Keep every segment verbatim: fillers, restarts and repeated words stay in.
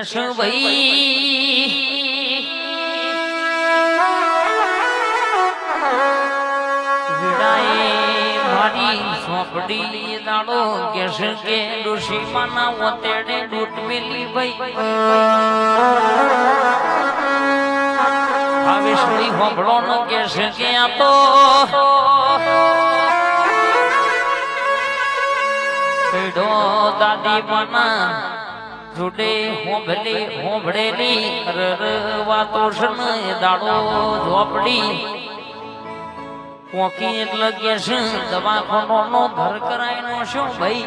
cache ભાઈ વિડાએ મારી સોપડી દાડો કેશ કે ડોશી માના ઓતેડે ડૂટ મેલી ભાઈ આવેશળી હોંભળો ન કેશ કે આ તો પેડો દાદી માના જોડે હોંભળી હોંભળેલી રર વાતો સન દાડો ઝોપડી પોકી એટલે કે છે દવાખાનો નો ઘર કરાય નો શું ભાઈ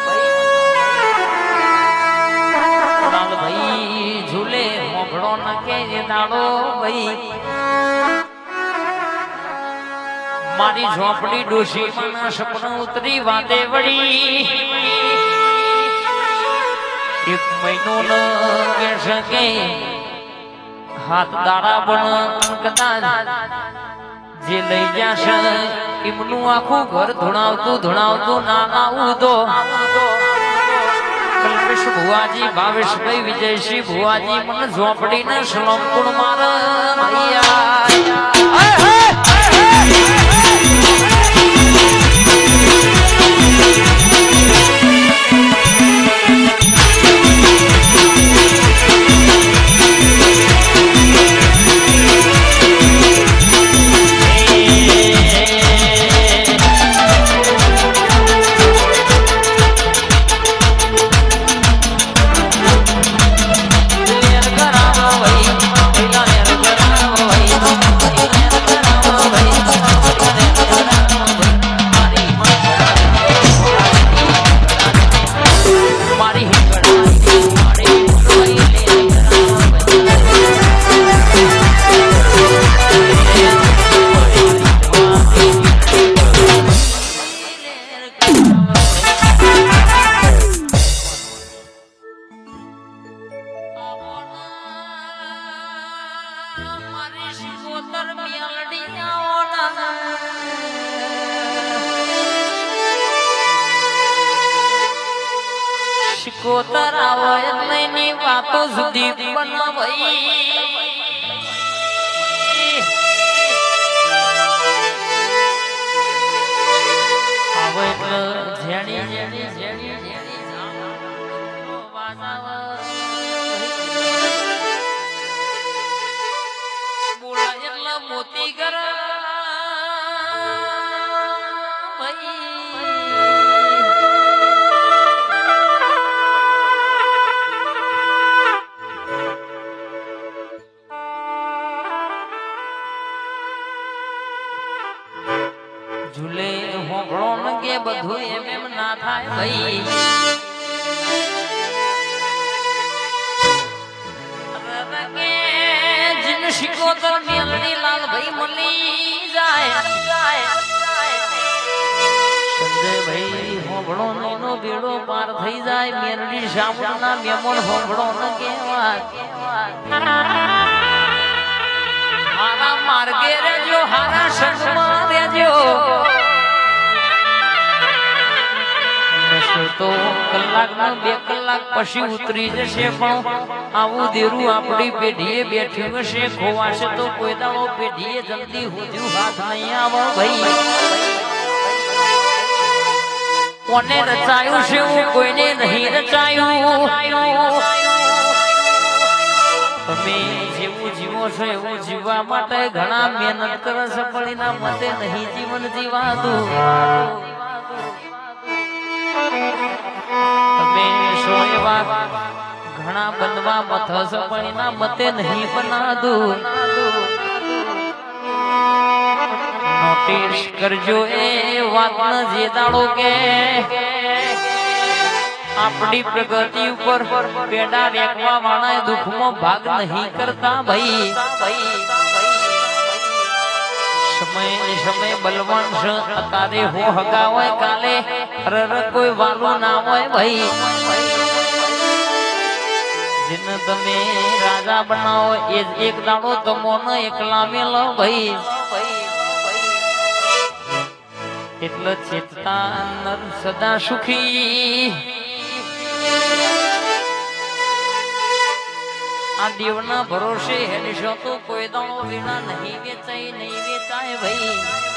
ભાઈ ઝૂલે હોંભળો ન કે દાડો ભાઈ મારી ઝોપડી ડોશી માના સપના ઉતરી વાદે વળી એક મહિનો ન કે શકે હાથ દાડા પણ કદાચ જે લઈ જશે એમનું આખું ઘર ધોણાવતું ધોણાવતું ના આવું તો કલ્પેશ ભુવાજી ભાવેશભાઈ વિજયસિંહ ભુવાજી મને ઝોપડી ને સલામ ગુણ મારે શિકોતર આવે ની વાતો સુધી બનાવાઈ આવે એટલે જેણી જેણી જેણી જેણી વાજાવ બોલા એટલે મોતી કર ઝૂલે હોંભળો ન કે બધું એમ એમ ના થાય ભાઈ જીન શિકોતર મેલડી લાલ ભાઈ મળી જાય સંજય ભાઈ હોંભળો નો બેડો પાર થઈ જાય મેલડી શામળના મેમણ હોંભળો ન કહેવાય હારા માર્ગે રેજો હારા સંગમાં રેજો તો કલાક નો બે કલાક પછી ઉતરી જશે પણ આવું દેરું આપણી પેઢીએ બેઠ્યું હશે ખોવાશે તો કોઈ દાડો પેઢીએ જલ્દી હોજ્યું હાથ નહીં આવો ભાઈ કોને રચાયું છે હું કોઈને નહીં રચાયું તમે જેવું જીવો છો એવું જીવવા માટે ઘણા મહેનત કરે છે પણ એના મતે નહીં જીવન જીવાતું તમે સો એવા ઘણા બનવા મથસ પણ એના મતે નહીં બનાતું નોટિસ કરજો એ વાત જે દાડો કે આપણી પ્રગતિ ઉપર પેડા રેખવા વાળા દુઃખમાં ભાગ નહીં કરતા ભાઈ સમય સમય બલવાન છે અત્યારે હો હગા હોય કાલે અરર કોઈ વાલું ના હોય ભાઈ જેને તમે રાજા બનાવો એ એક દાડો તમોને એકલા મેલો ભાઈ એટલે ચેતતા નર સદા સુખી આ દેવના ભરોસે હેડશો તો કોઈ દાણો વીણા નહીં વેચાય નહીં વેચાય ભાઈ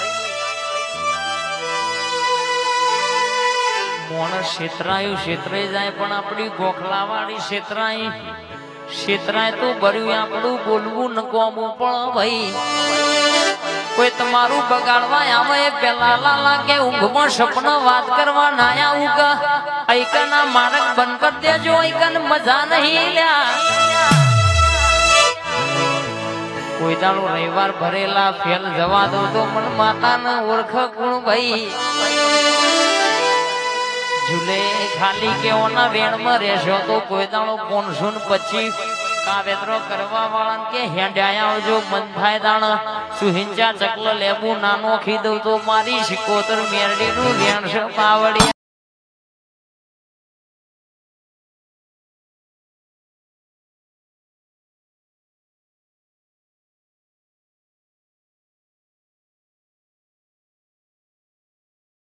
મોણસ ક્ષેત્રાયું ક્ષેત્રે જાય પણ આપણી ગોખલાવાળી ક્ષેત્રાય ક્ષેત્રાય તો ભર્યું આપણું બોલવું નકોમું પણ ભાઈ કોઈ તમારું બગાડવા આવે પેલા લાલા કે ઊંઘમાં સપના વાત કરવા ના આવું કે આઈકના માર્ગ બંધ કરી દેજો આઈકન મજા નહીં લ્યા કોઈ દાડો રવિવાર ભરેલા ફેલ જવા દો તો મન માતાને ઓળખ ગુણ ભાઈ ઝૂલે ખાલી કેઓના વેણમાં રહેશો તો કોઈ દાડો પોનસો ને પચીસ કાવેતરો કરવા વાળા કે હેંડ્યા આવજો મન થાય દાણ સુહિંચા ચકલ લેબુ નાનો ખીદવ તો મારી શિકોતર મેરડી નું વેણ છે પાવડી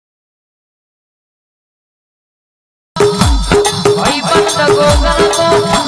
ભાઈ બંધ ગોગલ તો